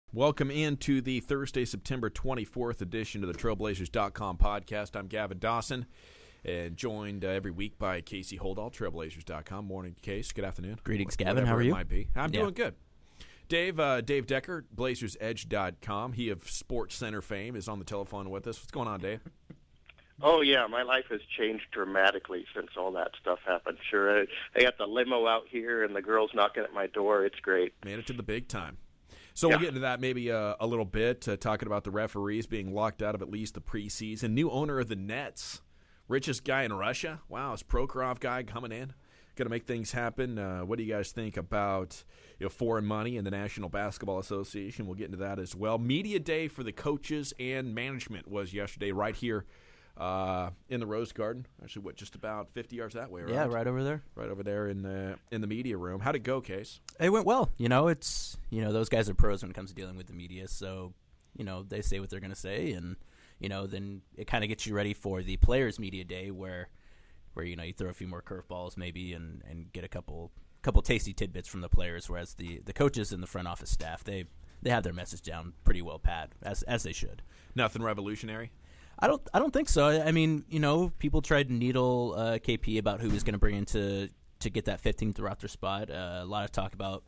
Welcome into the Thursday, September 24th edition of the Trailblazers.com podcast. I'm Gavin Dawson, and joined every week by Casey Holdahl, Trailblazers.com. Morning, Case. Good afternoon. Greetings, Gavin. How are you? Might be. I'm doing good. Dave Decker, BlazersEdge.com. He of Sports Center fame is on the telephone with us. What's going on, Dave? Oh, yeah, my life has changed dramatically since all that stuff happened. Sure, I got the limo out here, and the girls knocking at my door. It's great. Made it to the big time. So we'll get into that maybe a little bit, talking about the referees being locked out of at least the preseason. New owner of the Nets, richest guy in Russia. Wow, is Prokhorov guy coming in? Going to make things happen. What do you guys think about foreign money and the National Basketball Association? We'll get into that as well. Media day for the coaches and management was yesterday right here in the Rose Garden. Actually, just about 50 yards that way, right? Yeah, right over there. Right over there in the media room. How'd it go, Case? It went well. It's those guys are pros when it comes to dealing with the media, so they say what they're going to say, and then it kind of gets you ready for the players' media day where you throw a few more curveballs maybe and get a couple tasty tidbits from the players, whereas the coaches and the front office staff they have their message down pretty well pat, as they should. Nothing revolutionary? I don't think so. I mean, people tried to needle KP about who he was going to bring in to get that 15th roster spot. A lot of talk about,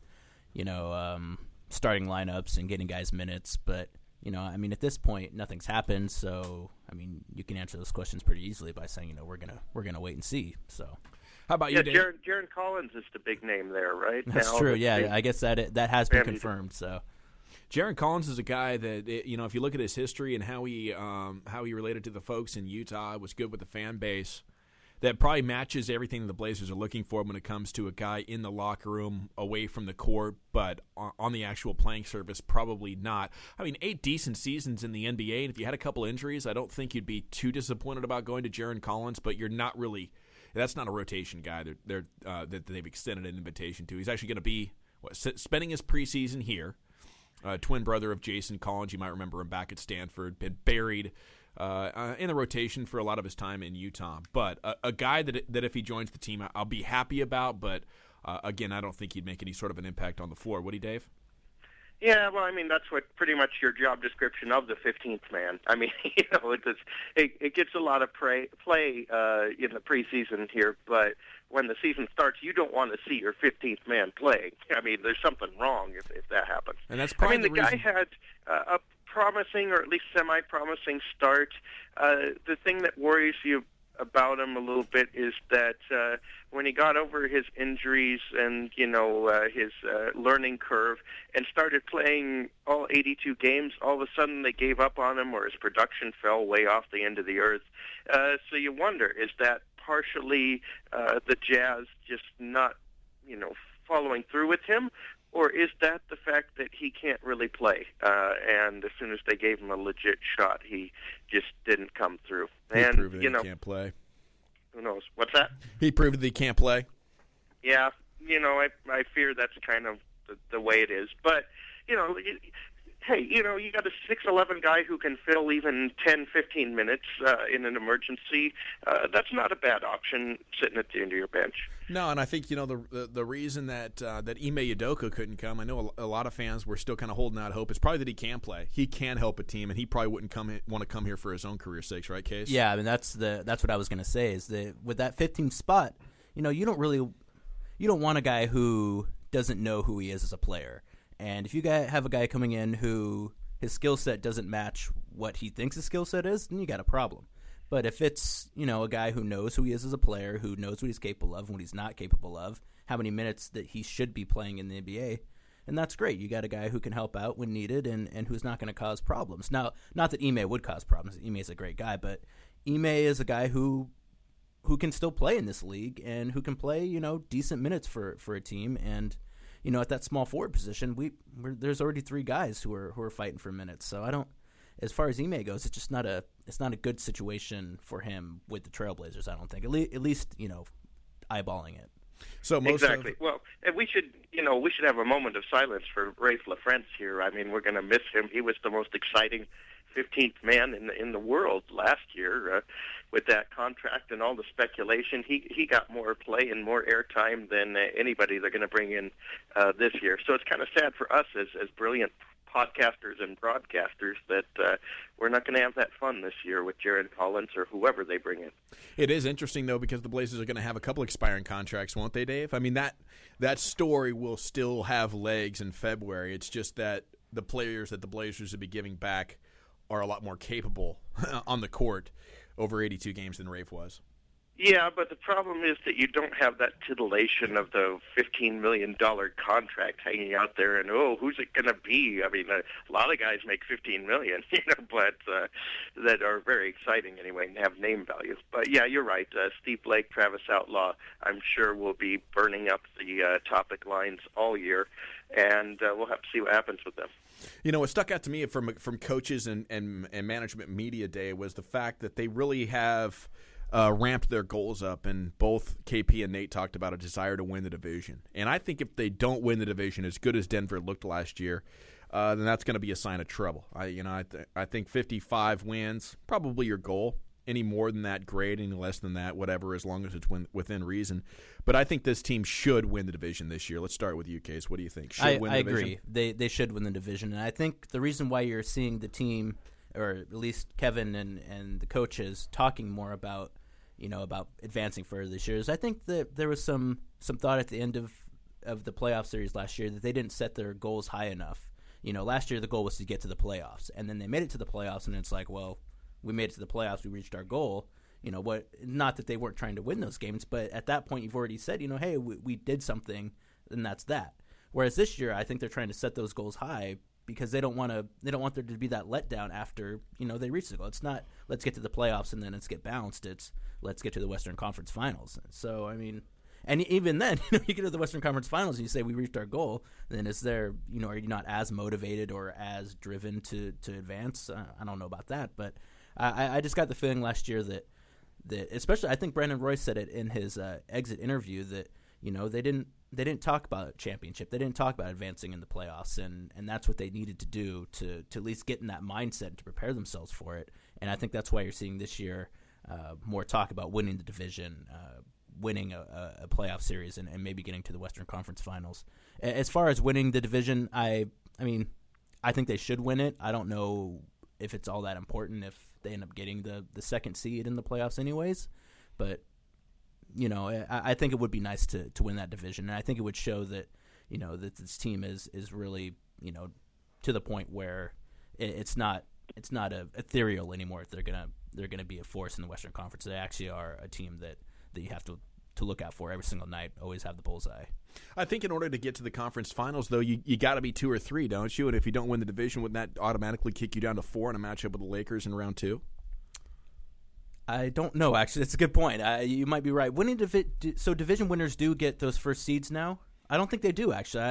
starting lineups and getting guys minutes. But, at this point, nothing's happened. So, you can answer those questions pretty easily by saying, we're gonna wait and see. So, how about you, Dave? Jaren Collins is the big name there, right? That's true. Yeah, I guess that has been confirmed. So. Jaren Collins is a guy that, if you look at his history and how he related to the folks in Utah, was good with the fan base, that probably matches everything the Blazers are looking for when it comes to a guy in the locker room, away from the court, but on the actual playing surface, probably not. 8 decent seasons in the NBA, and if you had a couple injuries, I don't think you'd be too disappointed about going to Jaren Collins, but you're not really – that's not a rotation guy that they've extended an invitation to. He's actually going to be spending his preseason here. Twin brother of Jason Collins. You might remember him back at Stanford. Been buried in the rotation for a lot of his time in Utah. But a guy that if he joins the team, I'll be happy about. But, again, I don't think he'd make any sort of an impact on the floor. Would he, Dave? Yeah, well, that's what pretty much your job description of the 15th man. It gets a lot of play in the preseason here, but when the season starts, you don't want to see your 15th man play. There's something wrong if that happens. And that's probably the guy had a promising or at least semi-promising start. The thing that worries you about him a little bit is that when he got over his injuries and his learning curve and started playing all 82 games, all of a sudden they gave up on him, or his production fell way off the end of the earth. So you wonder, is that partially the Jazz just not following through with him, or is that the fact that he can't really play? And as soon as they gave him a legit shot, he just didn't come through. He proved that he can't play. Who knows? What's that? He proved that he can't play. Yeah, I fear that's kind of the way it is. But, hey, you got a 6'11" guy who can fill even 10, 15 minutes in an emergency. That's not a bad option sitting at the end of your bench. No, and I think, the reason that Ime Udoka couldn't come, I know a lot of fans were still kind of holding out hope. It's probably that he can play. He can help a team, and he probably wouldn't want to come here for his own career sakes, right, Case? Yeah, that's what I was going to say, is that with that 15th spot, you don't want a guy who doesn't know who he is as a player. And if you have a guy coming in who his skill set doesn't match what he thinks his skill set is, then you got a problem. But if it's, a guy who knows who he is as a player, who knows what he's capable of and what he's not capable of, how many minutes that he should be playing in the NBA, and that's great. You got a guy who can help out when needed and who's not going to cause problems. Now, not that Ime would cause problems. Ime is a great guy, but Ime is a guy who can still play in this league and who can play, decent minutes for a team. And at that small forward position, there's already 3 guys who are fighting for minutes. So I don't. As far as Ime goes, it's just not a good situation for him with the Trailblazers. I don't think, at least eyeballing it. So exactly. Well, and we should have a moment of silence for Rafe LaFrentz here. We're going to miss him. He was the most exciting 15th man in the world last year with that contract and all the speculation. He got more play and more airtime than anybody they're going to bring in this year. So it's kind of sad for us as brilliant podcasters and broadcasters that we're not going to have that fun this year with Jared Collins or whoever they bring in. It is interesting, though, because the Blazers are going to have a couple expiring contracts, won't they, Dave? I mean, that story will still have legs in February. It's just that the players that the Blazers will be giving back are a lot more capable on the court over 82 games than Rafe was. Yeah, but the problem is that you don't have that titillation of the $15 million contract hanging out there, and who's it going to be? I mean, a lot of guys make $15 million, but that are very exciting anyway and have name value. But yeah, you're right. Steve Blake, Travis Outlaw, I'm sure will be burning up the topic lines all year, and we'll have to see what happens with them. You know, what stuck out to me from coaches and management media day was the fact that they really have ramped their goals up, and both KP and Nate talked about a desire to win the division. And I think if they don't win the division as good as Denver looked last year, then that's going to be a sign of trouble. I think 55 wins, probably your goal. Any more than that, great. Any less than that, whatever, as long as it's within reason. But I think this team should win the division this year. Let's start with you, Case. What do you think? I agree. They should win the division. And I think the reason why you're seeing the team, or at least Kevin and the coaches, talking more about advancing further this year is I think that there was some thought at the end of the playoff series last year that they didn't set their goals high enough. Last year the goal was to get to the playoffs, and then they made it to the playoffs, and it's like, well, we made it to the playoffs, we reached our goal. Not that they weren't trying to win those games, but at that point you've already said, hey, we did something, and that's that. Whereas this year, I think they're trying to set those goals high because they don't want there to be that letdown after they reach the goal. It's not let's get to the playoffs and then let's get bounced. It's let's get to the Western Conference Finals. So I mean, and even then, you get to the Western Conference Finals and you say we reached our goal. Then is there are you not as motivated or as driven to advance? I don't know about that, but I just got the feeling last year that especially I think Brandon Royce said it in his exit interview that they didn't talk about a championship. They didn't talk about advancing in the playoffs, and that's what they needed to do to at least get in that mindset to prepare themselves for it. And I think that's why you're seeing this year more talk about winning the division, winning a playoff series, and maybe getting to the Western Conference Finals. As far as winning the division, I think they should win it. I don't know if it's all that important if they end up getting the second seed in the playoffs anyways, but I think it would be nice to win that division, and I think it would show that that this team is really to the point where it's not ethereal anymore. They're gonna be a force in the Western Conference. They actually are a team that you have to look out for every single night. Always have the bullseye. I think in order to get to the conference finals, though, you got to be 2 or 3, don't you? And if you don't win the division, wouldn't that automatically kick you down to 4 in a matchup with the Lakers in round 2? I don't know, actually. That's a good point. You might be right. So division winners do get those first seeds now? I don't think they do, actually.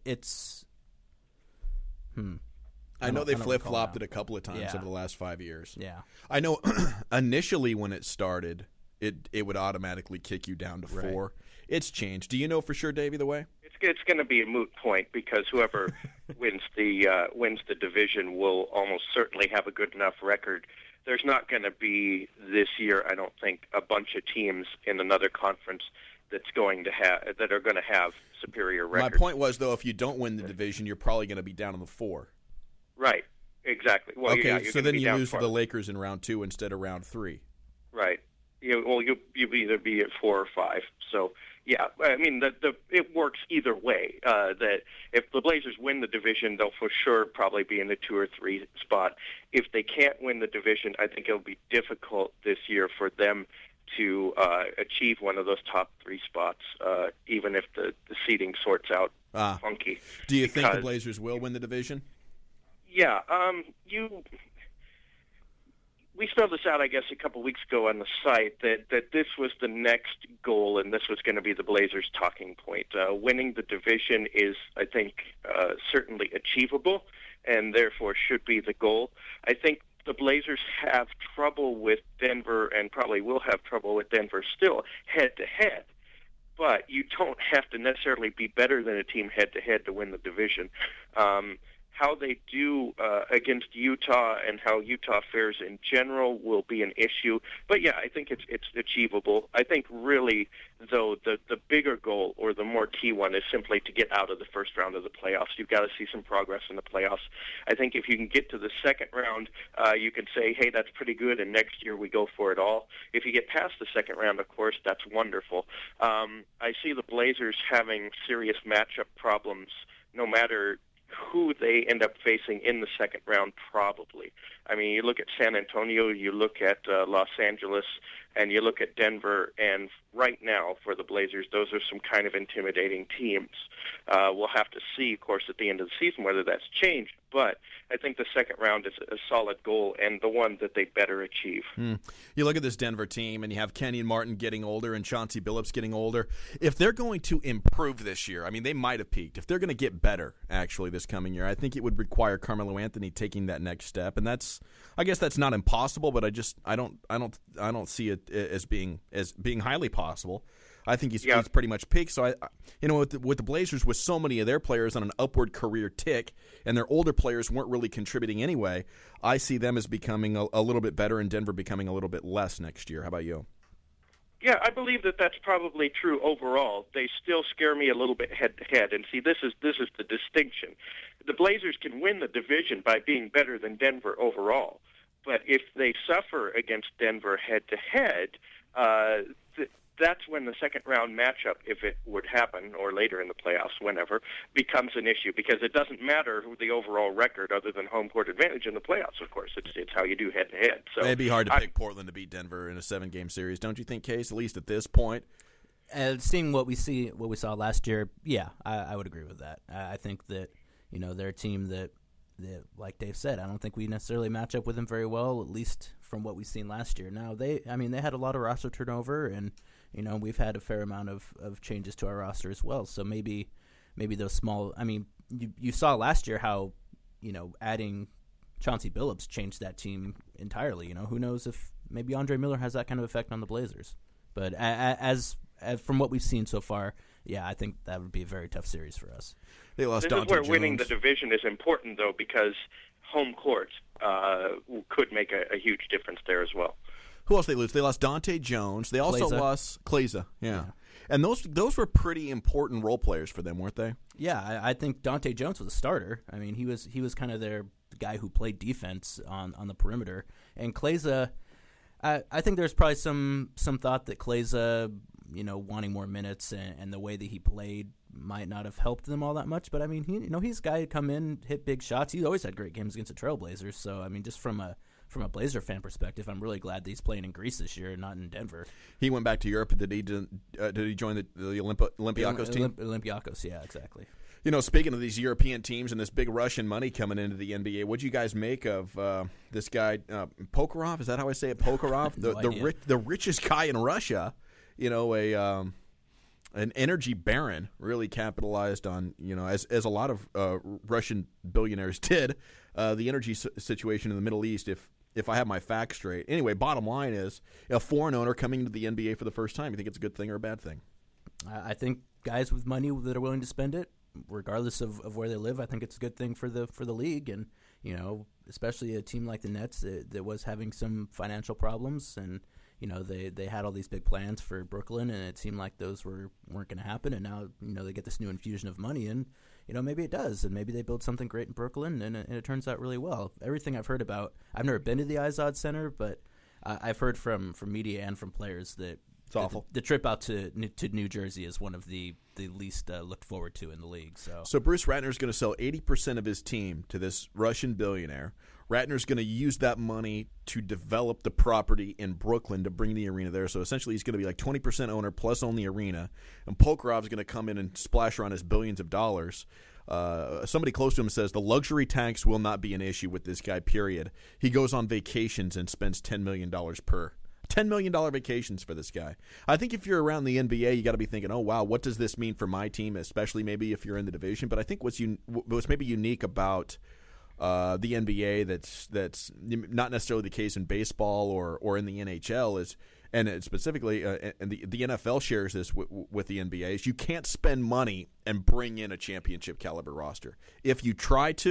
I know they flip-flopped it a couple of times over the last 5 years. Yeah. I know initially when it started, it would automatically kick you down to 4. Right. It's changed. Do you know for sure, Davey, the way? It's going to be a moot point because whoever wins the division will almost certainly have a good enough record. There's not going to be this year, I don't think, a bunch of teams in another conference that are going to have superior records. My point was, though, if you don't win the division, you're probably going to be down on the 4. Right. Exactly. Well, okay, so then you lose to the Lakers in round 2 instead of round 3. Right. You'll either be at 4 or 5. So, yeah, I mean, it works either way. That if the Blazers win the division, they'll for sure probably be in the 2 or 3 spot. If they can't win the division, I think it'll be difficult this year for them to achieve one of those top 3 spots, even if the seeding sorts out funky. Do you think the Blazers will win the division? Yeah, we spelled this out, I guess, a couple weeks ago on the site that this was the next goal and this was going to be the Blazers' talking point. Winning the division is, I think, certainly achievable and therefore should be the goal. I think the Blazers have trouble with Denver and probably will have trouble with Denver still head-to-head. But you don't have to necessarily be better than a team head-to-head to win the division. how they do against Utah and how Utah fares in general will be an issue. But yeah, I think it's achievable. I think really, though, the bigger goal or the more key one is simply to get out of the first round of the playoffs. You've got to see some progress in the playoffs. I think if you can get to the second round, you can say, hey, that's pretty good, and next year we go for it all. If you get past the second round, of course, that's wonderful. I see the Blazers having serious matchup problems no matter who they end up facing in the second round, probably. I mean, you look at San Antonio, you look at Los Angeles, and you look at Denver, and right now for the Blazers, those are some kind of intimidating teams. We'll have to see, of course, at the end of the season whether that's changed, but I think the second round is a solid goal and the one that they better achieve. You look at this Denver team, and you have Kenyon Martin getting older and Chauncey Billups getting older. If they're going to improve this year, I mean, they might have peaked. If they're going to get better, actually, this coming year, I think it would require Carmelo Anthony taking that next step, and I guess that's not impossible, but I don't see it as being highly possible. I think he's pretty much peaked. So with the Blazers, with so many of their players on an upward career tick, and their older players weren't really contributing anyway, I see them as becoming a little bit better, and Denver becoming a little bit less next year. How about you? Yeah, I believe that that's probably true overall. They still scare me a little bit head to head, and see, this is the distinction. The Blazers can win the division by being better than Denver overall, but if they suffer against Denver head to head, that's when the second round matchup, if it would happen, or later in the playoffs, whenever, becomes an issue, because it doesn't matter who the overall record other than home court advantage in the playoffs, of course. It's how you do head to head. So it'd be hard to pick Portland to beat Denver in a 7-game series, don't you think, Case? At least at this point. Seeing what we saw last year, yeah, I would agree with that. I think that they're a team that, like Dave said, I don't think we necessarily match up with them very well, at least from what we've seen last year. Now they had a lot of roster turnover, and we've had a fair amount of changes to our roster as well. So maybe those small. I mean, you saw last year how adding Chauncey Billups changed that team entirely. Who knows if maybe Andre Miller has that kind of effect on the Blazers. But as from what we've seen so far, yeah, I think that would be a very tough series for us. They lost this Dante is where Jones. Winning the division is important, though, because home court could make a huge difference there as well. Who else they lose? They lost Dante Jones. They also lost Kleza. Yeah. And those were pretty important role players for them, weren't they? Yeah, I think Dante Jones was a starter. I mean, he was kind of their guy who played defense on the perimeter. And Kleza, I think there's probably some thought that Kleza, wanting more minutes and the way that he played might not have helped them all that much. But I mean, he's a guy who come in, hit big shots. He's always had great games against the Trailblazers. So I mean, just from a Blazer fan perspective, I'm really glad that he's playing in Greece this year and not in Denver. He went back to Europe. Did he join the Olympiacos team? Olympiacos, yeah, exactly. Speaking of these European teams and this big Russian money coming into the NBA, what do you guys make of this guy, Prokhorov? Is that how I say it, Prokhorov? the richest guy in Russia, an energy baron, really capitalized on, as a lot of Russian billionaires did, the energy situation in the Middle East, if I have my facts straight. Anyway, bottom line is, a foreign owner coming into the NBA for the first time, you think it's a good thing or a bad thing? I think guys with money that are willing to spend it, regardless of where they live, I think it's a good thing for the league, and especially a team like the Nets that was having some financial problems, and they had all these big plans for Brooklyn, and it seemed like those weren't going to happen, and now they get this new infusion of money, and maybe it does, and maybe they build something great in Brooklyn, and it turns out really well. Everything I've heard about, I've never been to the Izod Center, but I've heard from media and from players that it's awful. The trip out to New Jersey is one of the least looked forward to in the league. So Bruce Ratner's going to sell 80% of his team to this Russian billionaire. Ratner's going to use that money to develop the property in Brooklyn to bring the arena there. So essentially he's going to be like 20% owner plus own the arena. And Prokhorov's going to come in and splash around his billions of dollars. Somebody close to him says the luxury tax will not be an issue with this guy, period. He goes on vacations and spends $10 million per. $10 million vacations for this guy. I think if you're around the NBA, you got to be thinking, oh, wow, what does this mean for my team, especially maybe if you're in the division. But I think what's maybe unique about the NBA that's not necessarily the case in baseball or in the NHL is, and it specifically, and the NFL shares this with the NBA, is you can't spend money and bring in a championship caliber roster. If you try to,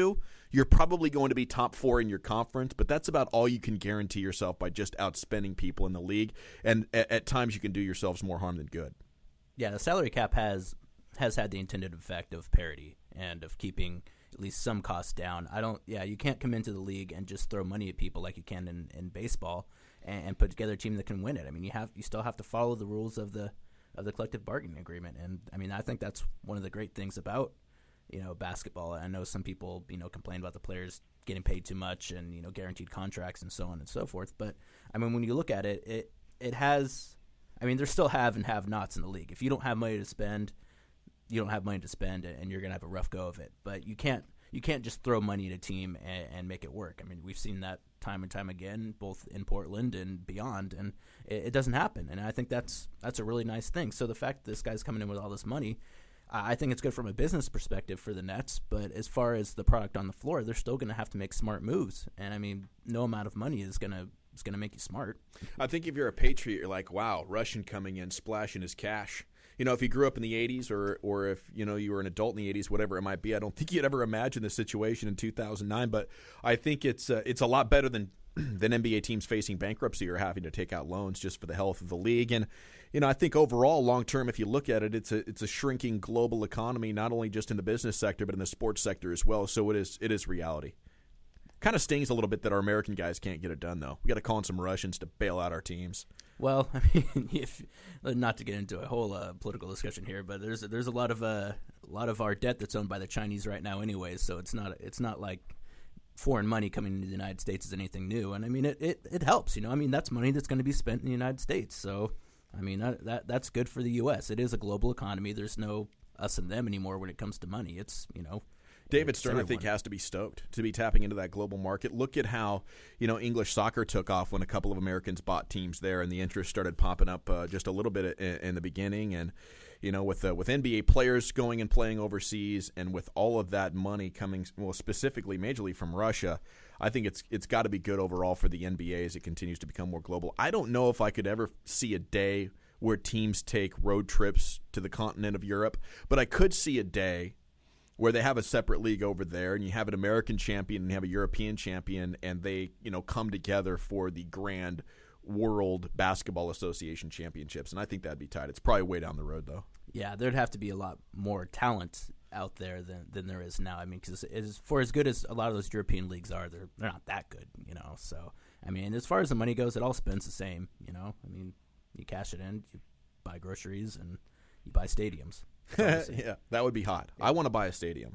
you're probably going to be top 4 in your conference, but that's about all you can guarantee yourself by just outspending people in the league. And at times you can do yourselves more harm than good. Yeah, the salary cap has had the intended effect of parity and of keeping at least some costs down. You can't come into the league and just throw money at people like you can in baseball and put together a team that can win it. I mean, you still have to follow the rules of the collective bargaining agreement. And I mean, I think that's one of the great things about, basketball. I know some people, complain about the players getting paid too much and, guaranteed contracts and so on and so forth. But I mean, when you look at it, it has, I mean, there's still have and have nots in the league. If you don't have money to spend, you don't have money to spend, and you're going to have a rough go of it. But you can't just throw money at a team and make it work. I mean, we've seen that time and time again, both in Portland and beyond, and it doesn't happen. And I think that's a really nice thing. So the fact that this guy's coming in with all this money, I think it's good from a business perspective for the Nets. But as far as the product on the floor, they're still going to have to make smart moves. And I mean, no amount of money is going to make you smart. I think if you're a Patriot, you're like, wow, Russian coming in, splashing his cash. If you grew up in the 80s or if, you were an adult in the 80s, whatever it might be, I don't think you'd ever imagine the situation in 2009. But I think it's a lot better than NBA teams facing bankruptcy or having to take out loans just for the health of the league. And, I think overall, long term, if you look at it, it's a shrinking global economy, not only just in the business sector, but in the sports sector as well. So it is reality. Kind of stings a little bit that our American guys can't get it done, though. We got to call in some Russians to bail out our teams. Well, I mean, if not to get into a whole political discussion here, but there's a lot of our debt that's owned by the Chinese right now, anyways. So it's not like foreign money coming into the United States is anything new, and I mean it helps. I mean, that's money that's going to be spent in the United States. So I mean that's good for the U.S. It is a global economy. There's no us and them anymore when it comes to money. It's David Stern, I think, has to be stoked to be tapping into that global market. Look at how, English soccer took off when a couple of Americans bought teams there, and the interest started popping up just a little bit in the beginning. And, with NBA players going and playing overseas, and with all of that money coming, well, specifically majorly from Russia, I think it's got to be good overall for the NBA as it continues to become more global. I don't know if I could ever see a day where teams take road trips to the continent of Europe, but I could see a day where they have a separate league over there, and you have an American champion and you have a European champion, and they, come together for the grand World Basketball Association championships. And I think that'd be tight. It's probably way down the road, though. Yeah, there'd have to be a lot more talent out there than there is now. I mean, because for as good as a lot of those European leagues are, they're not that good, So, I mean, as far as the money goes, it all spends the same, I mean, you cash it in, you buy groceries, and you buy stadiums. Yeah, that would be hot. I want to buy a stadium.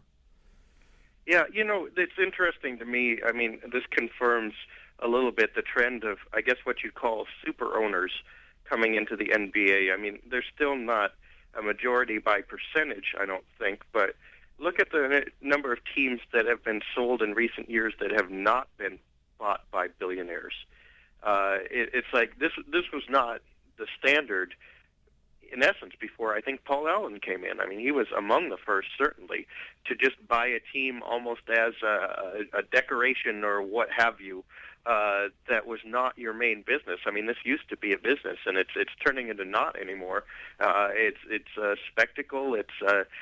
Yeah, it's interesting to me. I mean, this confirms a little bit the trend of, I guess, what you'd call super owners coming into the NBA. I mean, they're still not a majority by percentage, I don't think, but look at the number of teams that have been sold in recent years that have not been bought by billionaires. It's like this was not the standard, in essence, before I think Paul Allen came in. I mean, he was among the first, certainly, to just buy a team almost as a decoration or what have you, that was not your main business. I mean, this used to be a business, and it's turning into not anymore. It's a spectacle. It's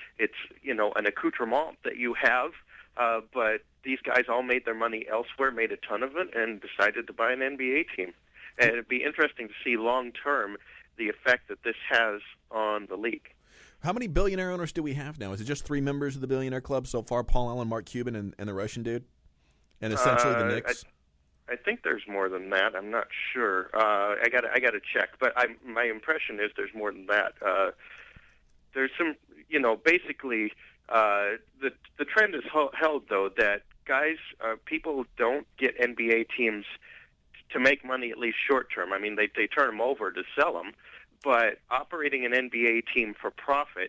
an accoutrement that you have. But these guys all made their money elsewhere, made a ton of it, and decided to buy an NBA team. And it'd be interesting to see long term the effect that this has on the league. How many billionaire owners do we have now? Is it just 3 members of the billionaire club so far? Paul Allen, Mark Cuban, and the Russian dude? And essentially the Knicks? I think there's more than that. I'm not sure. I got to check. But my impression is there's more than that. There's some, basically the trend is held, though, that guys, people don't get NBA teams to make money, at least short term. I mean, they turn them over to sell them, but operating an NBA team for profit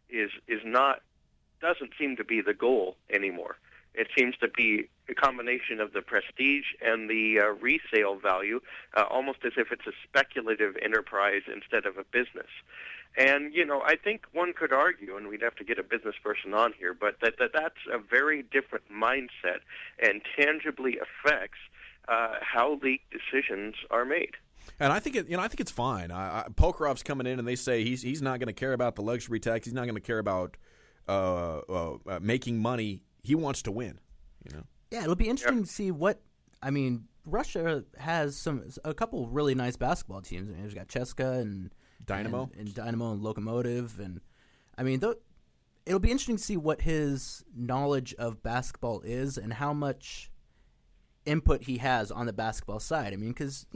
doesn't seem to be the goal anymore. It seems to be a combination of the prestige and the resale value, almost as if it's a speculative enterprise instead of a business. And, I think one could argue, and we'd have to get a business person on here, but that's a very different mindset and tangibly affects how league decisions are made. And I think it's fine. Polkarov's coming in, and they say he's not going to care about the luxury tax. He's not going to care about making money. He wants to win. Yeah, it'll be interesting to see what. I mean, Russia has a couple really nice basketball teams. I mean, there's got CSKA and Dynamo and Dynamo and Lokomotiv, and I mean, it'll be interesting to see what his knowledge of basketball is and how much input he has on the basketball side. I mean, because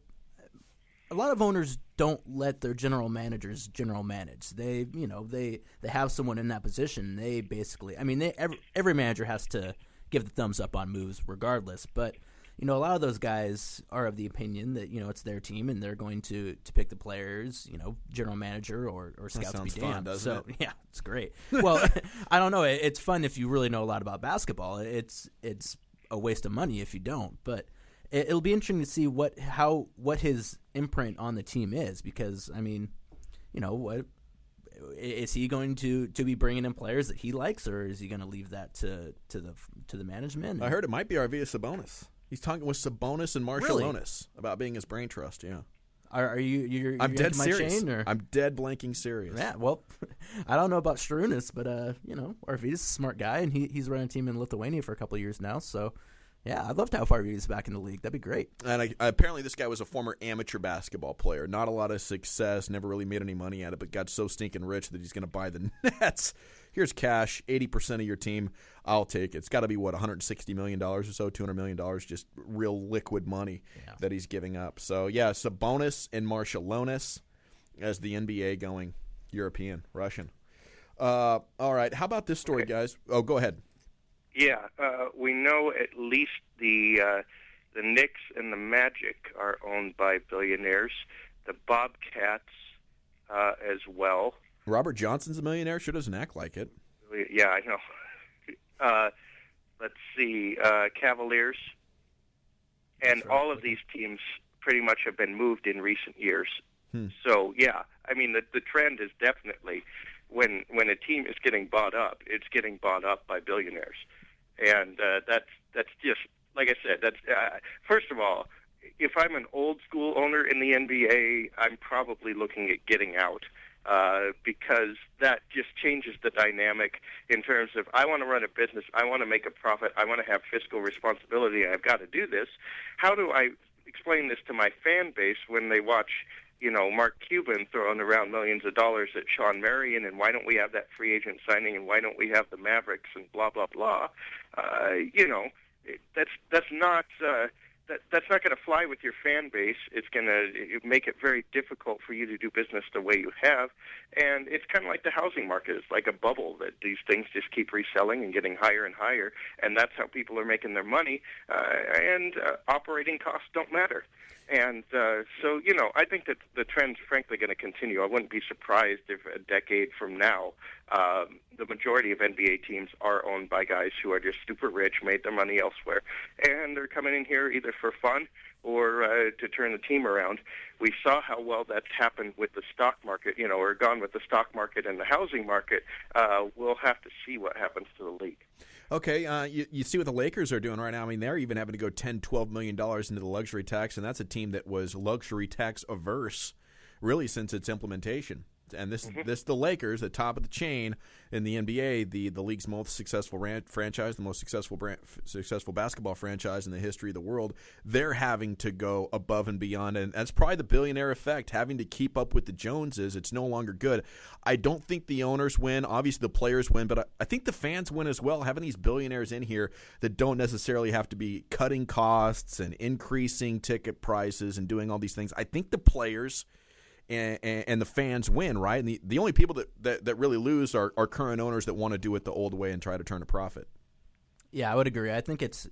a lot of owners don't let their general managers general manage. They have someone in that position. They basically, I mean, every manager has to give the thumbs up on moves regardless. But a lot of those guys are of the opinion that it's their team and they're going to pick the players. General manager or scouts be damned. Fun, doesn't it? Yeah, it's great. Well, I don't know. It's fun if you really know a lot about basketball. It's a waste of money if you don't. But it'll be interesting to see what his imprint on the team is, because I mean, what is he going to be bringing in players that he likes, or is he going to leave that to the management? I heard it might be Arvydas Sabonis. He's talking with Sabonis and Marciulionis about being his brain trust. Yeah. Are you? I'm dead serious. Chain, or? I'm dead blanking serious. Yeah. Well, I don't know about Strunis, but Arvydas is a smart guy, and he's run a team in Lithuania for a couple of years now. So, yeah, I'd love to have Arvydas back in the league. That'd be great. And apparently, this guy was a former amateur basketball player. Not a lot of success. Never really made any money at it, but got so stinking rich that he's going to buy the Nets. Here's cash, 80% of your team. I'll take it. It's got to be, $160 million or so, $200 million, just real liquid money that he's giving up. So, yeah, Sabonis and Marciulionis as the NBA going European, Russian. All right, how about this story, guys? Oh, go ahead. Yeah, we know at least the Knicks and the Magic are owned by billionaires. The Bobcats as well. Robert Johnson's a millionaire. Sure doesn't act like it. Yeah, I know. Let's see, Cavaliers. And all of these teams pretty much have been moved in recent years. So, yeah, I mean, the trend is definitely when a team is getting bought up, it's getting bought up by billionaires. And that's just, like I said, that's first of all, if I'm an old school owner in the NBA, I'm probably looking at getting out. Because that just changes the dynamic in terms of, I want to run a business, I want to make a profit, I want to have fiscal responsibility, I've got to do this. How do I explain this to my fan base when they watch, Mark Cuban throwing around millions of dollars at Sean Marion, and why don't we have that free agent signing, and why don't we have the Mavericks, and blah, blah, blah. That's not... That's not going to fly with your fan base. It's going to make it very difficult for you to do business the way you have. And it's kind of like the housing market. It's like a bubble that these things just keep reselling and getting higher and higher, and that's how people are making their money. And operating costs don't matter. And so, I think that the trend's frankly going to continue. I wouldn't be surprised if a decade from now, the majority of NBA teams are owned by guys who are just super rich, made their money elsewhere, and they're coming in here either for fun or to turn the team around. We saw how well that's happened with the stock market, or gone with the stock market and the housing market. We'll have to see what happens to the league. Okay, you see what the Lakers are doing right now. I mean, they're even having to go $10, $12 million into the luxury tax, and that's a team that was luxury tax averse really since its implementation. And this the Lakers, the top of the chain in the NBA, the league's most successful franchise, the most successful basketball franchise in the history of the world. They're having to go above and beyond, and that's probably the billionaire effect, having to keep up with the Joneses. It's no longer good. I don't think the owners win. Obviously, the players win, but I think the fans win as well, having these billionaires in here that don't necessarily have to be cutting costs and increasing ticket prices and doing all these things. I think the players and the fans win, right? And the only people that really lose are current owners that want to do it the old way and try to turn a profit. Yeah, I would agree. I think it's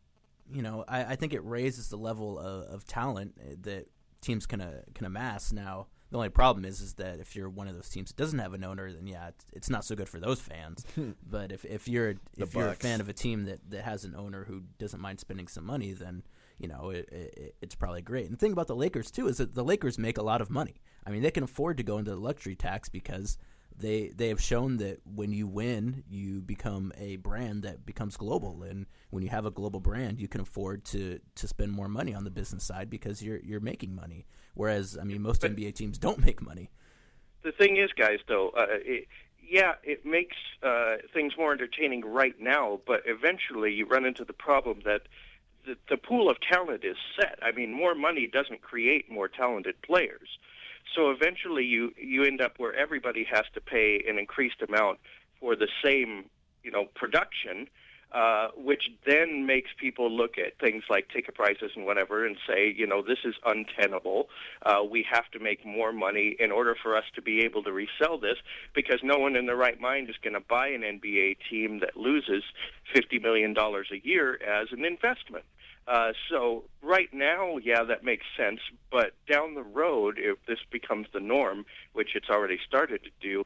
I think it raises the level of talent that teams can amass. Now, the only problem is that if you're one of those teams that doesn't have an owner, then yeah, it's not so good for those fans. But if you're a fan of a team that has an owner who doesn't mind spending some money, then it's probably great. And the thing about the Lakers, too, is that the Lakers make a lot of money. I mean, they can afford to go into the luxury tax because they have shown that when you win, you become a brand that becomes global. And when you have a global brand, you can afford to spend more money on the business side because you're making money. Whereas, I mean, most NBA teams don't make money. The thing is, guys, though, Yeah, it makes things more entertaining right now, but eventually you run into the problem that the pool of talent is set. I mean, more money doesn't create more talented players. So eventually you end up where everybody has to pay an increased amount for the same, production, which then makes people look at things like ticket prices and whatever and say, this is untenable. We have to make more money in order for us to be able to resell this, because no one in their right mind is going to buy an NBA team that loses $50 million a year as an investment. So right now, yeah, that makes sense. But down the road, if this becomes the norm, which it's already started to do,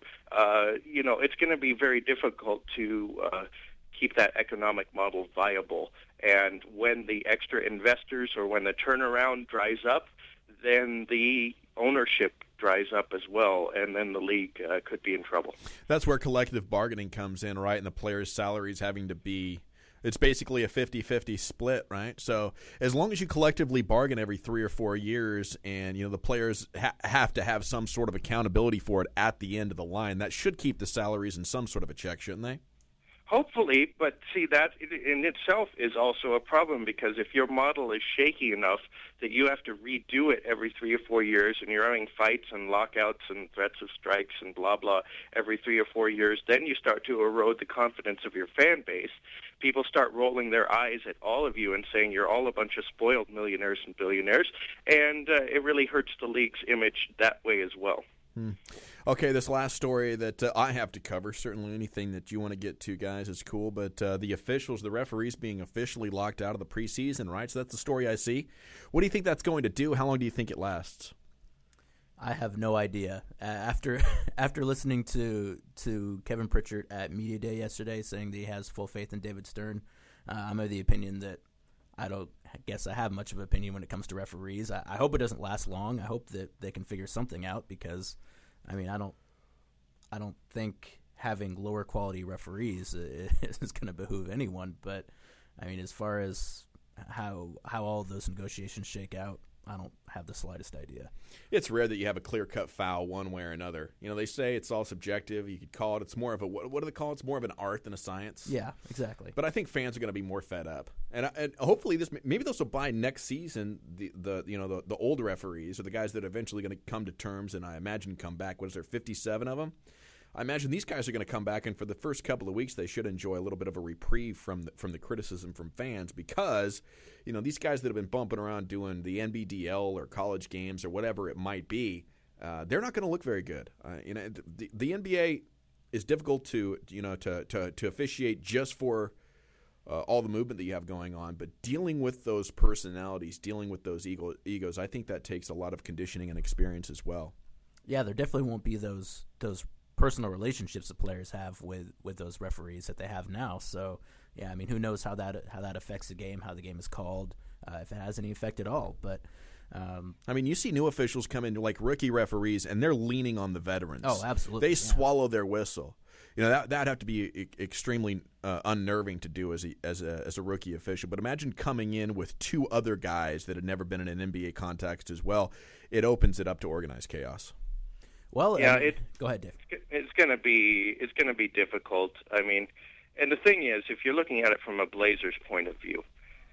it's going to be very difficult to keep that economic model viable. And when the extra investors or when the turnaround dries up, then the ownership dries up as well, and then the league could be in trouble. That's where collective bargaining comes in, right? And the players' salaries having to be – it's basically a 50-50 split, right? So as long as you collectively bargain every 3 or 4 years and, the players have to have some sort of accountability for it at the end of the line, that should keep the salaries in some sort of a check, shouldn't they? Hopefully, but see, that in itself is also a problem, because if your model is shaky enough that you have to redo it every 3 or 4 years and you're having fights and lockouts and threats of strikes and blah, blah every 3 or 4 years, then you start to erode the confidence of your fan base. People start rolling their eyes at all of you and saying you're all a bunch of spoiled millionaires and billionaires, and it really hurts the league's image that way as well. Okay, this last story that I have to cover, certainly anything that you want to get to, guys, is cool, but the officials, the referees being officially locked out of the preseason, right? So that's the story I see. What do you think that's going to do? How long do you think it lasts? I have no idea. After listening to Kevin Pritchard at Media Day yesterday saying that he has full faith in David Stern, I'm of the opinion that I don't guess I have much of an opinion when it comes to referees. I hope it doesn't last long. I hope that they can figure something out, because I don't think having lower quality referees is going to behoove anyone. But I mean, as far as how all of those negotiations shake out, I don't have the slightest idea. It's rare that you have a clear-cut foul one way or another. They say it's all subjective. You could call it. It's more of a what do they call it? It's more of an art than a science. Yeah, exactly. But I think fans are going to be more fed up, and hopefully maybe this will buy next season the old referees, or the guys that are eventually going to come to terms and I imagine come back. What is there, 57 of them? I imagine these guys are going to come back, and for the first couple of weeks, they should enjoy a little bit of a reprieve from the criticism from fans, because these guys that have been bumping around doing the NBDL or college games or whatever it might be, they're not going to look very good. The NBA is difficult to officiate just for all the movement that you have going on, but dealing with those personalities, dealing with those egos, I think that takes a lot of conditioning and experience as well. Yeah, there definitely won't be those personal relationships that players have with those referees that they have now. So, yeah, I mean, who knows how that affects the game, how the game is called, if it has any effect at all. But I mean, you see new officials come in like rookie referees, and they're leaning on the veterans. Oh, absolutely. They swallow their whistle. That'd have to be extremely unnerving to do as a rookie official. But imagine coming in with two other guys that had never been in an NBA context as well. It opens it up to organized chaos. Well, yeah, go ahead, Dave. It's going to be difficult. I mean, and the thing is, if you're looking at it from a Blazers point of view,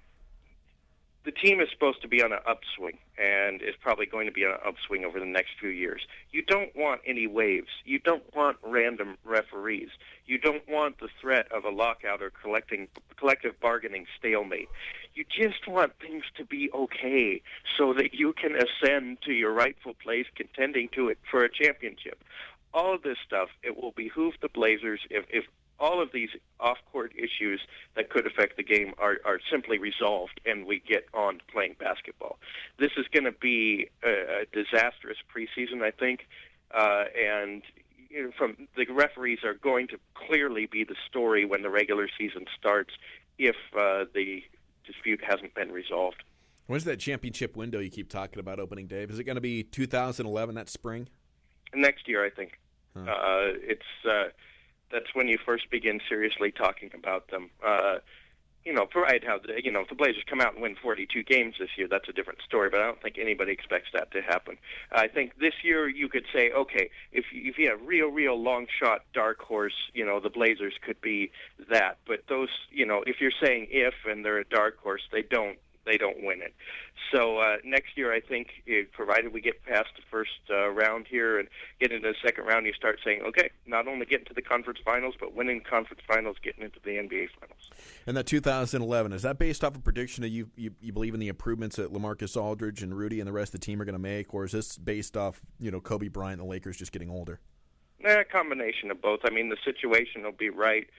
the team is supposed to be on an upswing, and is probably going to be on an upswing over the next few years. You don't want any waves. You don't want random referees. You don't want the threat of a lockout or collective bargaining stalemate. You just want things to be okay so that you can ascend to your rightful place contending to it for a championship. All of this stuff, it will behoove the Blazers if all of these off-court issues that could affect the game are simply resolved and we get on playing basketball. This is going to be a disastrous preseason, I think, and from the referees are going to clearly be the story when the regular season starts if the dispute hasn't been resolved. When's that championship window you keep talking about opening, Dave? Is it going to be 2011, that spring? Next year, I think. Huh. That's when you first begin seriously talking about them. provided how if the Blazers come out and win 42 games this year, that's a different story. But I don't think anybody expects that to happen. I think this year you could say, okay, if you have real long shot dark horse, the Blazers could be that. But those, if you're saying if and they're a dark horse, they don't win it. So next year, I think, provided we get past the first round here and get into the second round, you start saying, okay, not only getting to the conference finals, but winning conference finals, getting into the NBA finals. And that 2011, is that based off a prediction that you believe in the improvements that LaMarcus Aldridge and Rudy and the rest of the team are going to make, or is this based off, Kobe Bryant and the Lakers just getting older? A combination of both. I mean, the situation will be right.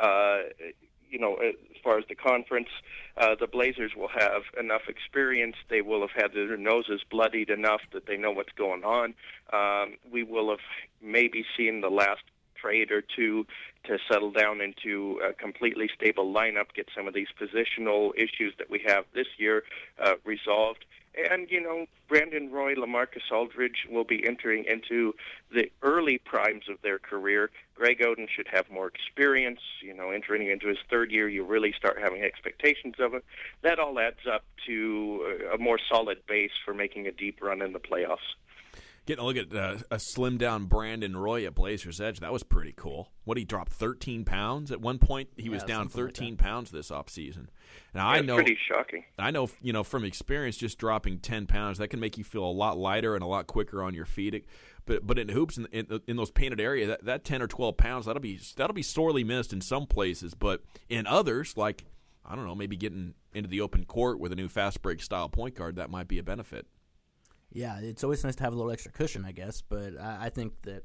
As far as the conference, the Blazers will have enough experience. They will have had their noses bloodied enough that they know what's going on. We will have maybe seen the last trade or two to settle down into a completely stable lineup, get some of these positional issues that we have this year resolved. And, Brandon Roy, LaMarcus Aldridge will be entering into the early primes of their career. Greg Oden should have more experience. Entering into his third year, you really start having expectations of it. That all adds up to a more solid base for making a deep run in the playoffs. Getting a look at a slim-down Brandon Roy at Blazers Edge, that was pretty cool. He dropped 13 pounds? At one point, he was down 13 pounds this offseason. Now, I know, pretty shocking. I know, from experience, just dropping 10 pounds, that can make you feel a lot lighter and a lot quicker on your feet. But in hoops, in those painted areas, that 10 or 12 pounds, that'll be sorely missed in some places. But in others, like, I don't know, maybe getting into the open court with a new fast break style point guard, that might be a benefit. Yeah, it's always nice to have a little extra cushion, I guess. But I think that,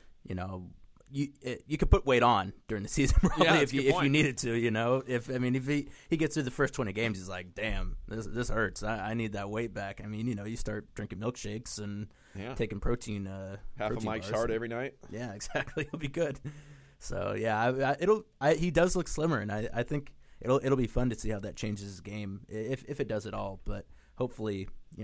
you could put weight on during the season probably if you needed to. If he gets through the first 20 games, he's like, damn, this hurts. I need that weight back. I mean, you start drinking milkshakes and taking protein. Half of Mike's Hard every night. Yeah, exactly. It'll be good. So yeah, he does look slimmer, and I think it'll be fun to see how that changes his game if it does at all. But hopefully,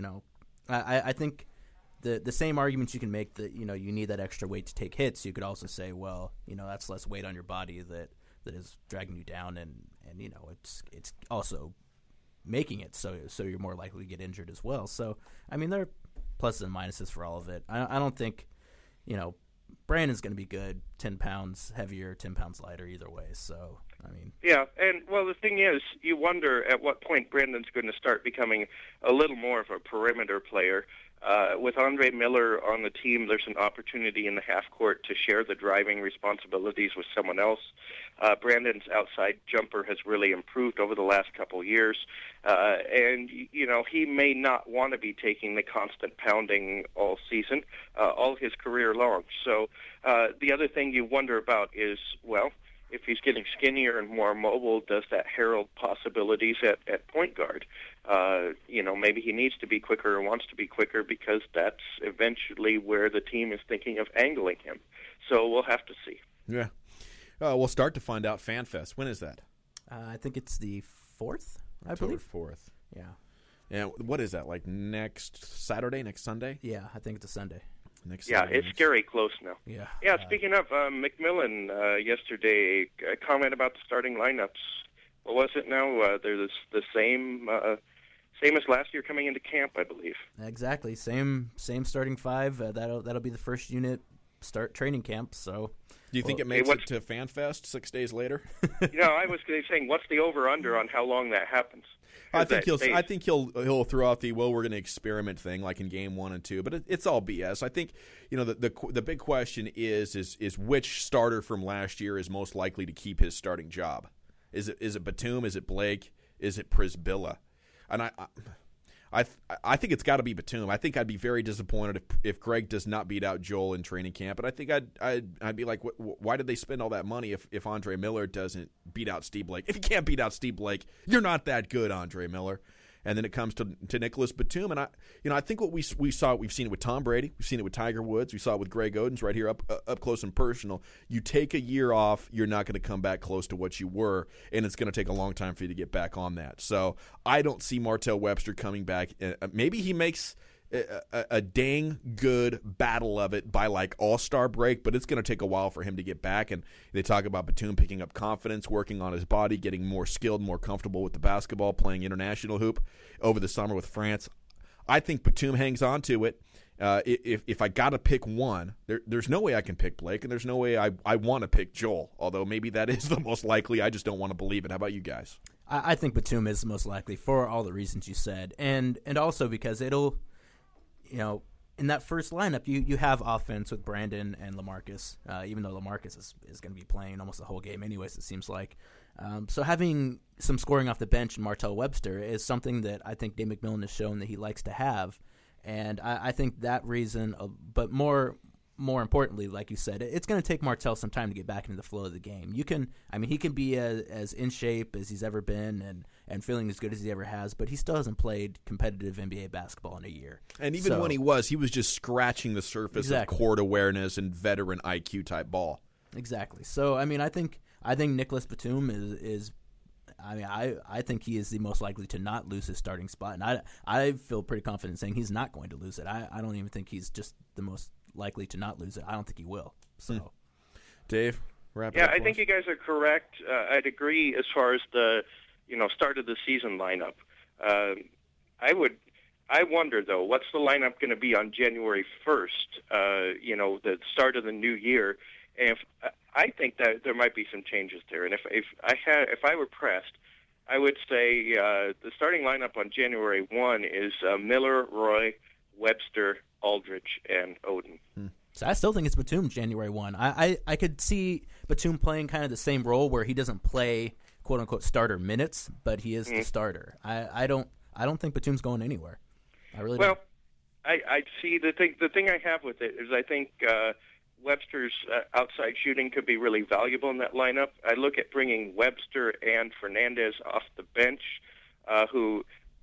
I think the same arguments you can make that you need that extra weight to take hits, you could also say, well, that's less weight on your body that is dragging you down, and it's also making it so you're more likely to get injured as well. So I mean, there are pluses and minuses for all of it. I don't think Brandon's going to be good 10 pounds heavier, 10 pounds lighter either way. So I mean, yeah, and well, the thing is, you wonder at what point Brandon's going to start becoming a little more of a perimeter player. With Andre Miller on the team, there's an opportunity in the half court to share the driving responsibilities with someone else. Brandon's outside jumper has really improved over the last couple years, and he may not want to be taking the constant pounding all season, all his career long. So the other thing you wonder about is, well, if he's getting skinnier and more mobile, does that herald possibilities at point guard? Maybe he needs to be quicker or wants to be quicker because that's eventually where the team is thinking of angling him. So we'll have to see. Yeah. We'll start to find out FanFest. When is that? I think it's the 4th, I October believe. 4th. Yeah. And what is that, like next Saturday, next Sunday? Yeah, I think it's a Sunday. It's scary close now. Yeah. Yeah, speaking of McMillan, yesterday, a comment about the starting lineups. What was it now? They're the same as last year coming into camp, I believe. Exactly. Same starting five. That'll be the first unit start training camp. So, do you think it makes it to FanFest 6 days later? I was saying, what's the over/under on how long that happens? I think he'll throw out the we're going to experiment thing like in game 1 and 2, but it's all BS. I think the big question is which starter from last year is most likely to keep his starting job. Is it Batum? Is it Blake? Is it Prisbilla? And I think it's got to be Batum. I think I'd be very disappointed if Greg does not beat out Joel in training camp. And I think I'd be like, why did they spend all that money if Andre Miller doesn't beat out Steve Blake? If you can't beat out Steve Blake, you're not that good, Andre Miller. And then it comes to Nicholas Batum, and I think what we've seen it with Tom Brady, we've seen it with Tiger Woods, we saw it with Greg Oden's right here up close and personal. You take a year off, you're not going to come back close to what you were, and it's going to take a long time for you to get back on that. So I don't see Martell Webster coming back. Maybe he makes a dang good battle of it by like All-Star break, but it's going to take a while for him to get back. And they talk about Batum picking up confidence, working on his body, getting more skilled, more comfortable with the basketball, playing international hoop over the summer with France. I think Batum hangs on to it. If I got to pick one, there's no way I can pick Blake, and there's no way I want to pick Joel, although maybe that is the most likely. I just don't want to believe it. How about you guys? I think Batum is the most likely for all the reasons you said, and also because it'll, in that first lineup, you have offense with Brandon and LaMarcus, even though LaMarcus is going to be playing almost the whole game anyways, it seems like. So having some scoring off the bench in Martell Webster is something that I think Dave McMillan has shown that he likes to have. And I think that reason, but more importantly, like you said, it's going to take Martell some time to get back into the flow of the game. He can be as in shape as he's ever been and feeling as good as he ever has, but he still hasn't played competitive NBA basketball in a year. And even when he was just scratching the surface of court awareness and veteran IQ type ball. Exactly. So, I think Nicholas Batum is I think he is the most likely to not lose his starting spot, and I feel pretty confident saying he's not going to lose it. I don't even think he's just the most likely to not lose it. I don't think he will. So, Dave, wrap it up. Yeah, I think you guys are correct. I'd agree as far as the start of the season lineup. I wonder though, what's the lineup going to be on January 1st? The start of the new year. And I think that there might be some changes there, and if I were pressed, I would say the starting lineup on January 1 is Miller, Roy, Webster, Aldridge, and Oden. So I still think it's Batum January 1. I could see Batum playing kind of the same role where he doesn't play quote unquote starter minutes, but he is the starter. I don't think Batum's going anywhere. I really don't. I see the thing I have with it is I think. Webster's outside shooting could be really valuable in that lineup. I look at bringing Webster and Fernandez off the bench, who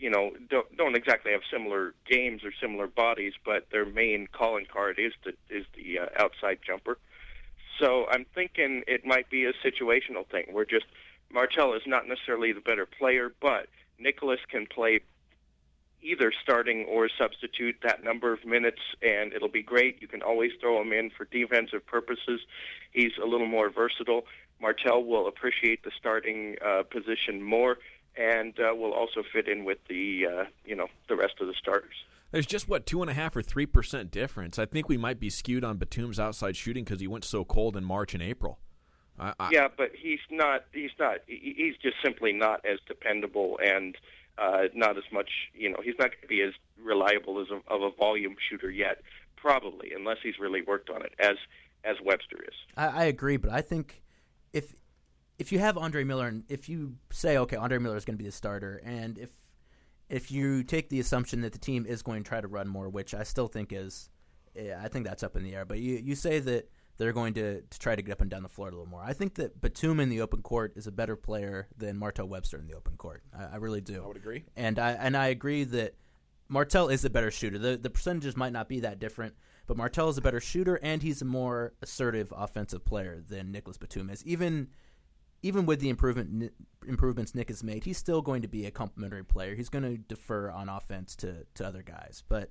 don't exactly have similar games or similar bodies, but their main calling card is the outside jumper. So I'm thinking it might be a situational thing where just Martell is not necessarily the better player, but Nicholas can play either starting or substitute that number of minutes, and it'll be great. You can always throw him in for defensive purposes. He's a little more versatile. Martell will appreciate the starting position more, and will also fit in with the rest of the starters. There's just 2.5 or 3% difference. I think we might be skewed on Batum's outside shooting because he went so cold in March and April. Yeah, but he's not. He's just simply not as dependable and. Not as much, he's not going to be as reliable as of a volume shooter yet, probably, unless he's really worked on it, as Webster is. I agree, but I think if you have Andre Miller, and if you say, okay, Andre Miller is going to be the starter, and if you take the assumption that the team is going to try to run more, which I still think I think that's up in the air, but you say that they're going to try to get up and down the floor a little more. I think that Batum in the open court is a better player than Martell Webster in the open court. I really do. I would agree. And I agree that Martell is the better shooter. The percentages might not be that different, but Martell is a better shooter, and he's a more assertive offensive player than Nicholas Batum is. Even with the improvements Nick has made, he's still going to be a complementary player. He's going to defer on offense to other guys. But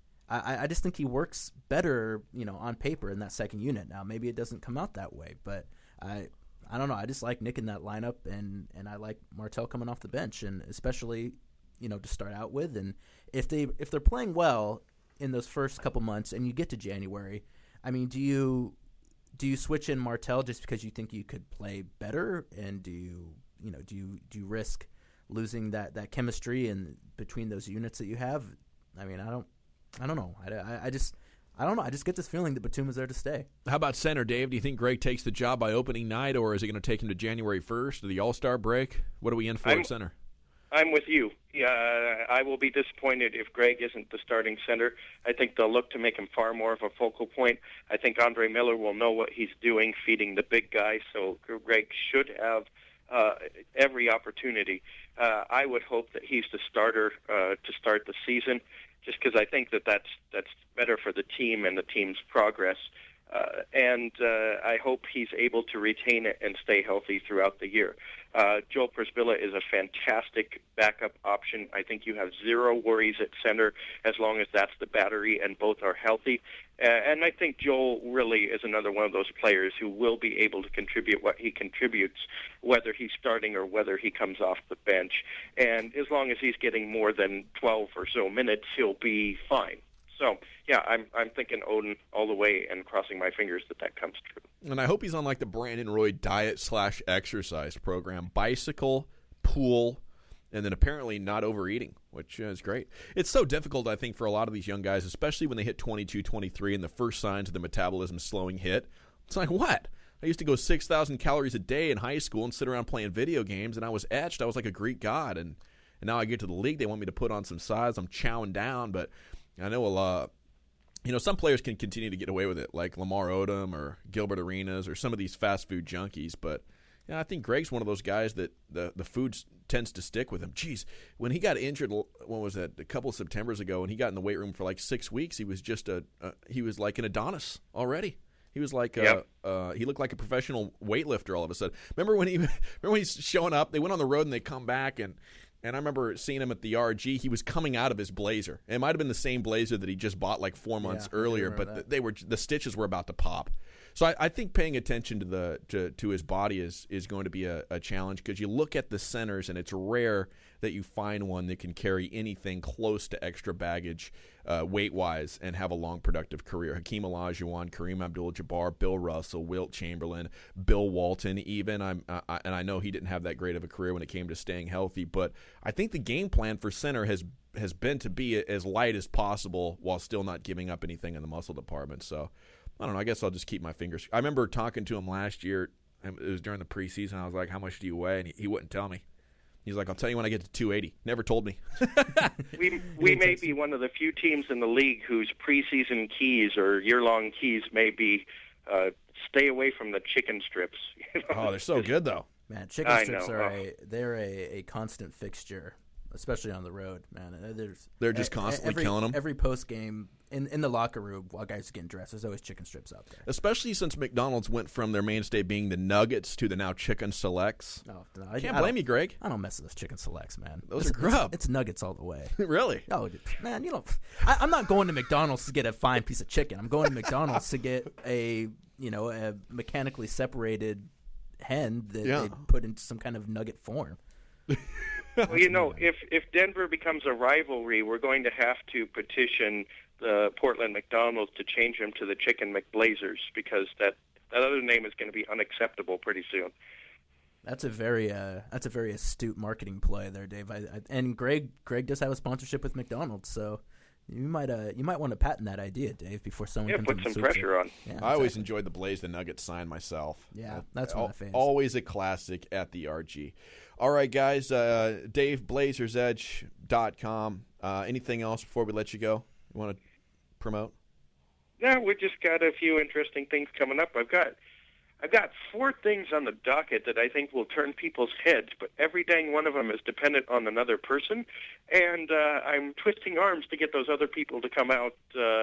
I just think he works better, on paper in that second unit. Now, maybe it doesn't come out that way, but I don't know. I just like Nick in that lineup, and I like Martell coming off the bench, and especially, to start out with. And if they're playing well in those first couple months, and you get to January, do you switch in Martell just because you think you could play better, and do you risk losing that chemistry in between those units that you have? I don't know. I don't know. I just get this feeling that Batum is there to stay. How about center, Dave? Do you think Greg takes the job by opening night, or is it going to take him to January 1st or the All-Star break? What are we in for at center? I'm with you. I will be disappointed if Greg isn't the starting center. I think they'll look to make him far more of a focal point. I think Andre Miller will know what he's doing, feeding the big guy, so Greg should have every opportunity. I would hope that he's the starter to start the season, just because I think that's better for the team and the team's progress. and I hope he's able to retain it and stay healthy throughout the year. Joel Przybilla is a fantastic backup option. I think you have zero worries at center as long as that's the battery and both are healthy. And I think Joel really is another one of those players who will be able to contribute what he contributes, whether he's starting or whether he comes off the bench. And as long as he's getting more than 12 or so minutes, he'll be fine. So, yeah, I'm thinking Odin all the way and crossing my fingers that comes true. And I hope he's on like the Brandon Roy diet/exercise program, bicycle, pool, and then apparently not overeating, which is great. It's so difficult, I think, for a lot of these young guys, especially when they hit 22, 23, and the first signs of the metabolism slowing hit. It's like, what? I used to go 6,000 calories a day in high school and sit around playing video games, and I was etched. I was like a Greek god, and now I get to the league. They want me to put on some size. I'm chowing down, but I know a lot. Some players can continue to get away with it, like Lamar Odom or Gilbert Arenas or some of these fast food junkies. But I think Greg's one of those guys that the food tends to stick with him. Jeez, when he got injured, when was that? A couple of Septembers ago, when he got in the weight room for like 6 weeks, he was just he was like an Adonis already. He was like he looked like a professional weightlifter all of a sudden. Remember when he's showing up? They went on the road and they come back and I remember seeing him at the RG. He was coming out of his blazer. It might have been the same blazer that he just bought like 4 months earlier, but the stitches were about to pop. So I think paying attention to his body is going to be a challenge, because you look at the centers and it's rare that you find one that can carry anything close to extra baggage weight-wise and have a long, productive career. Hakeem Olajuwon, Kareem Abdul-Jabbar, Bill Russell, Wilt Chamberlain, Bill Walton even. And I know he didn't have that great of a career when it came to staying healthy, but I think the game plan for center has been to be as light as possible while still not giving up anything in the muscle department. So I don't know. I guess I'll just keep my fingers. I remember talking to him last year. It was during the preseason. I was like, how much do you weigh? And he wouldn't tell me. He's like, I'll tell you when I get to 280. Never told me. we may be one of the few teams in the league whose preseason keys or year-long keys may be stay away from the chicken strips. Oh, they're so good, though. Man, chicken strips are a constant fixture, especially on the road, man. They're just constantly killing them. Every post-game in the locker room while guys are getting dressed, there's always chicken strips out there. Especially since McDonald's went from their mainstay being the nuggets to the now chicken selects. No, I can't blame you, Greg. I don't mess with those chicken selects, man. Those are grub. It's nuggets all the way. Really? No, man, you don't. I'm not going to McDonald's to get a fine piece of chicken. I'm going to McDonald's to get a mechanically separated hen that they put into some kind of nugget form. Well, if Denver becomes a rivalry, we're going to have to petition the Portland McDonald's to change them to the Chicken McBlazers, because that other name is going to be unacceptable pretty soon. That's a very astute marketing play there, Dave. And Greg does have a sponsorship with McDonald's, so you might want to patent that idea, Dave, before someone can put some pressure on. Yeah, I always enjoyed the Blaze the Nugget sign myself. Yeah, that's one of my fans. Always a classic at the RG. All right, guys, Dave, BlazersEdge.com. Anything else before we let you go? You want to promote? No, we just got a few interesting things coming up. I've got 4 things on the docket that I think will turn people's heads, but every dang one of them is dependent on another person, and I'm twisting arms to get those other people to come out,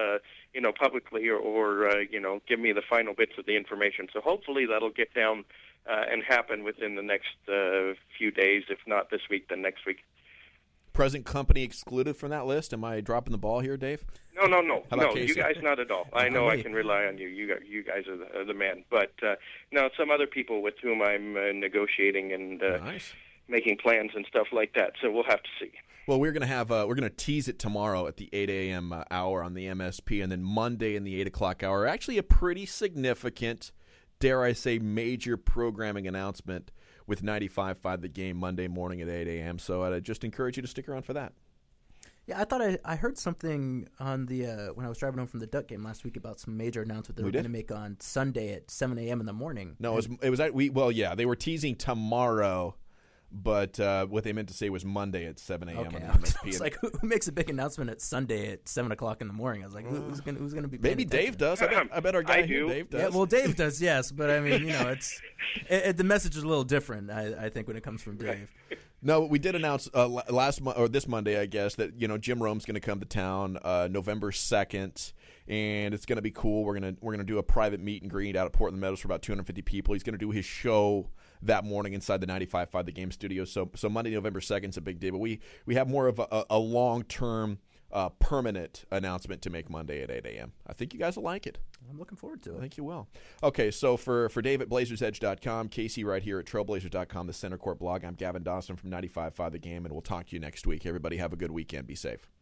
publicly or give me the final bits of the information. So hopefully that'll get down and happen within the next few days. If not this week, then next week. Present company excluded from that list? Am I dropping the ball here, Dave? No. No, you guys not at all. I know I can rely on you. You guys are the man. But no, some other people with whom I'm negotiating and making plans and stuff like that. So we'll have to see. Well, we're gonna tease it tomorrow at the 8 a.m. hour on the MSP, and then Monday in the 8 o'clock hour. Actually, a pretty significant, dare I say, major programming announcement with 95.5 The Game Monday morning at 8 a.m. So I'd just encourage you to stick around for that. Yeah, I thought I heard something on the when I was driving home from the Duck game last week about some major announcement they were going to make on Sunday at 7 a.m. in the morning. No, they were teasing tomorrow, but what they meant to say was Monday at 7 a.m. Okay, on the MSP. I was like, who makes a big announcement at Sunday at 7 o'clock in the morning? I was like, who's going to be? Maybe Dave does. I bet our guy here, Dave, does. Yeah, well, Dave does, yes, but I mean, the message is a little different. I think when it comes from Dave. No, we did announce this Monday, I guess, that Jim Rome's going to come to town November 2nd, and it's going to be cool. We're gonna do a private meet and greet out at Portland Meadows for about 250 people. He's going to do his show that morning inside the 95.5 The Game studio. So Monday, November 2nd is a big day, but we have more of a long-term permanent announcement to make Monday at 8 a.m. I think you guys will like it. I'm looking forward to it. I think you will. Okay, so for Dave at BlazersEdge.com, Casey right here at Trailblazers.com, the Center Court blog, I'm Gavin Dawson from 95.5 The Game, and we'll talk to you next week. Everybody have a good weekend. Be safe.